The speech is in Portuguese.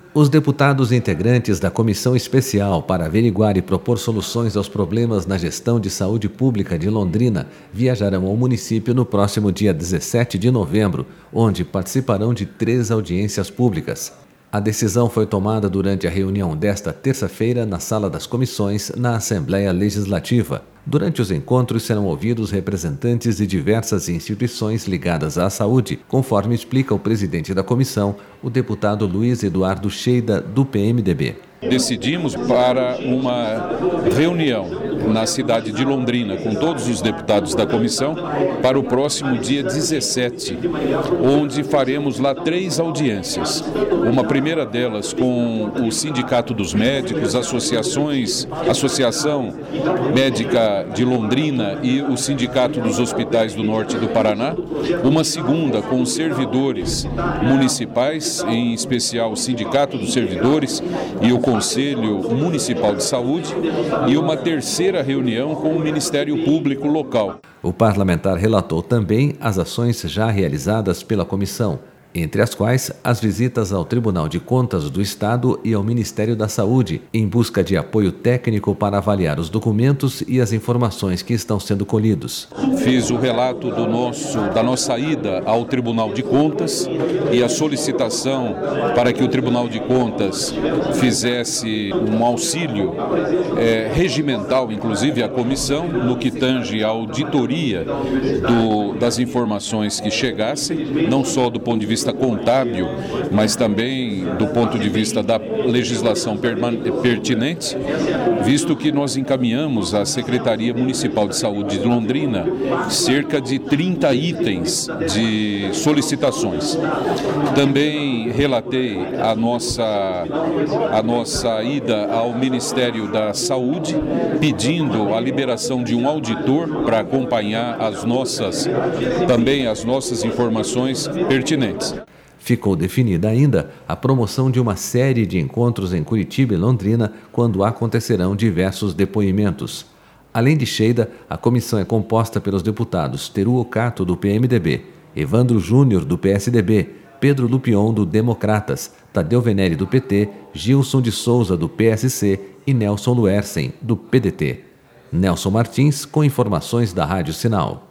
Os deputados integrantes da Comissão Especial para averiguar e propor soluções aos problemas na gestão de saúde pública de Londrina viajarão ao município no próximo dia 17 de novembro, onde participarão de 3 audiências públicas. A decisão foi tomada durante a reunião desta terça-feira na Sala das Comissões, na Assembleia Legislativa. Durante os encontros serão ouvidos representantes de diversas instituições ligadas à saúde, conforme explica o presidente da comissão, o deputado Luiz Eduardo Cheida, do PMDB. Decidimos para uma reunião na cidade de Londrina com todos os deputados da comissão para o próximo dia 17, onde faremos lá 3 audiências. Uma primeira delas com o Sindicato dos Médicos, Associação Médica de Londrina e o Sindicato dos Hospitais do Norte do Paraná. Uma segunda com os servidores municipais, em especial o Sindicato dos Servidores e o Conselho Municipal de Saúde, e uma terceira reunião com o Ministério Público local. O parlamentar relatou também as ações já realizadas pela comissão, entre as quais as visitas ao Tribunal de Contas do Estado e ao Ministério da Saúde, em busca de apoio técnico para avaliar os documentos e as informações que estão sendo colhidos. Fiz o relato da nossa ida ao Tribunal de Contas e a solicitação para que o Tribunal de Contas fizesse um auxílio regimental, inclusive à comissão, no que tange à auditoria das informações que chegassem, não só do ponto de vista contábil, mas também do ponto de vista da legislação pertinente, visto que nós encaminhamos à Secretaria Municipal de Saúde de Londrina cerca de 30 itens de solicitações. Também relatei a nossa ida ao Ministério da Saúde, pedindo a liberação de um auditor para acompanhar as nossas informações pertinentes. Ficou definida ainda a promoção de uma série de encontros em Curitiba e Londrina, quando acontecerão diversos depoimentos. Além de Cheida, a comissão é composta pelos deputados Teru Ocato, do PMDB, Evandro Júnior, do PSDB, Pedro Lupion, do Democratas, Tadeu Venere, do PT, Gilson de Souza, do PSC e Nelson Luersen, do PDT. Nelson Martins, com informações da Rádio Sinal.